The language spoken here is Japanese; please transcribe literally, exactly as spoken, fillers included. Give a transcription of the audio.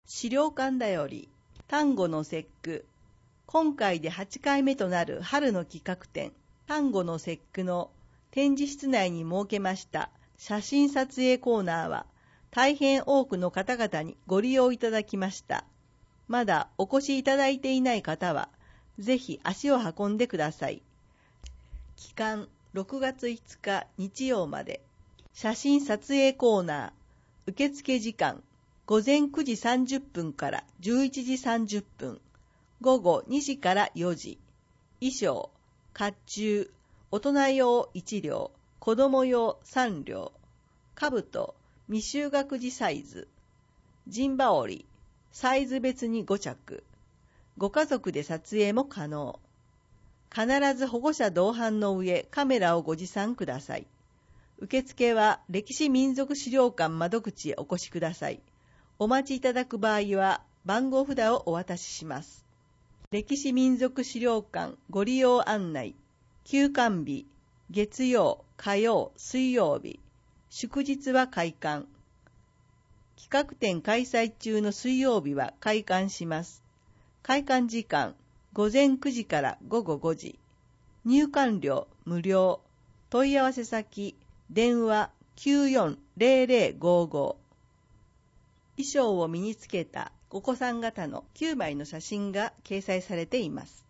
資料館だより端午の節句、今回ではちかいめとなる春の企画展、端午の節句の展示室内に設けました写真撮影コーナーは、大変多くの方々にご利用いただきました。まだお越しいただいていない方は、ぜひ足を運んでください。期間ろくがついつか日曜まで、写真撮影コーナー、受付時間、午前くじさんじゅっぷんからじゅういちじさんじゅっぷん、午後にじからよじ、衣装、甲冑、大人用いち両、子供用さん両、兜、未就学児サイズ、陣羽織、サイズ別にご着、ご家族で撮影も可能。必ず保護者同伴の上、カメラをご持参ください。受付は歴史民俗資料館窓口へお越しください。お待ちいただく場合は番号札をお渡しします。歴史民俗資料館ご利用案内、休館日、月曜、火曜、水曜日、祝日は開館。企画展開催中の水曜日は開館します。開館時間、午前くじから午後ごじ。入館料無料。問い合わせ先、電話 きゅうよんゼロゼロごご。衣装を身につけたお子さん方のきゅうまいの写真が掲載されています。